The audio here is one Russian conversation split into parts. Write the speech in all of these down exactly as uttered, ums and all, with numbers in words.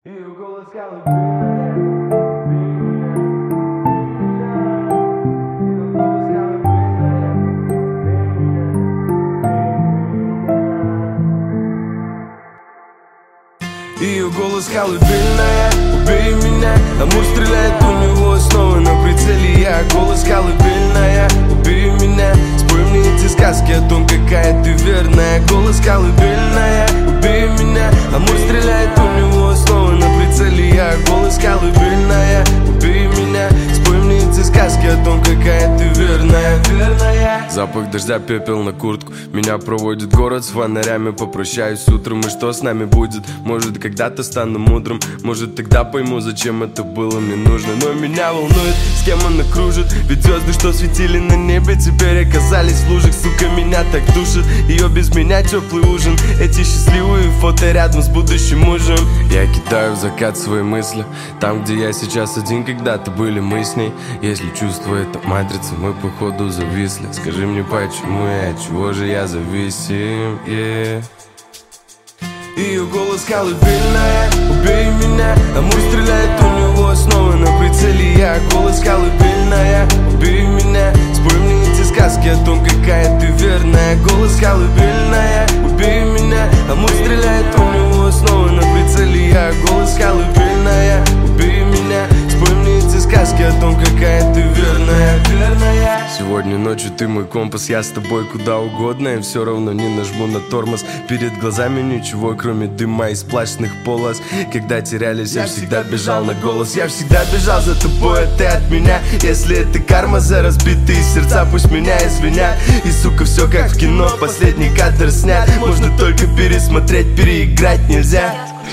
Ее голос колыбельная. Ее голос колыбельная, убей меня. Амур стреляет, у него снова на прицеле я. Голос колыбельная, убей меня. Спой мне эти сказки о том, какая ты верная. Голос колыбельная, убей меня. Амур стреляет, у него снова на прицеле я. Голос колыбельная, убей меня. Спой мне эти сказки о том, какая ты верная, верная. Запах дождя, пепел на куртку. Меня проводит город с фонарями. Попрощаюсь утром, и что с нами будет? Может, когда-то стану мудрым. Может, тогда пойму, зачем это было мне нужно. Но меня волнует, с кем она кружит. Ведь звезды, что светили на небе, теперь оказались в лужах. Сука, меня так душит. Ее без меня теплый ужин. Эти счастливые фото рядом с будущим мужем. Я кидаю в закат свои мысли. Там, где я сейчас один, когда-то были мы с ней. Если чувство это матрица, мы походу зависли. Скажи мне, почему я, от чего же я зависим, yeah. Ее голос колыбельная, убей меня. Амур стреляет, у него снова на прицеле я. Голос колыбельная, убей меня. Спой мне эти сказки о том, какая ты верная. Голос колыбельная, убей меня. Амур стреляет, у него снова на прицеле я. Голос колыбельная, убей меня. Спой мне эти сказки о том, какая ты верная, верная. Сегодня ночью ты мой компас, я с тобой куда угодно. И все равно не нажму на тормоз. Перед глазами ничего, кроме дыма и сплошных полос. Когда терялись, я всегда бежал на голос. Я всегда бежал за тобой, а ты от меня. Если это карма за разбитые сердца, пусть меня извинят. И сука, все как в кино, последний кадр снят. Можно только пересмотреть, переиграть нельзя.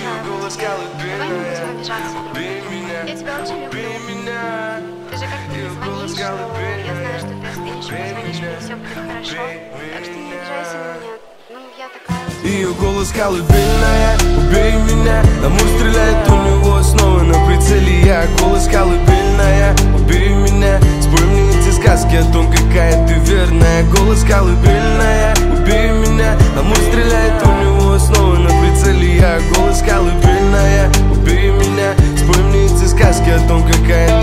Я тебя очень люблю. Ты же как-то не звонишь, но я знаю, что ты остынешь, позвонишь, мне все будет хорошо. Так что не обижайся на меня. Ну, я такая. Ее голос колыбельная, убей меня. Амур стреляет, у него снова на прицеле я. Голос колыбельная, убей меня. Спой мне эти сказки о том, какая ты верная. Голос колыбельная, убей меня. Амур стреляет, у него снова на прицеле я. Голос колыбельная, убей меня. Спой мне эти сказки о том, какая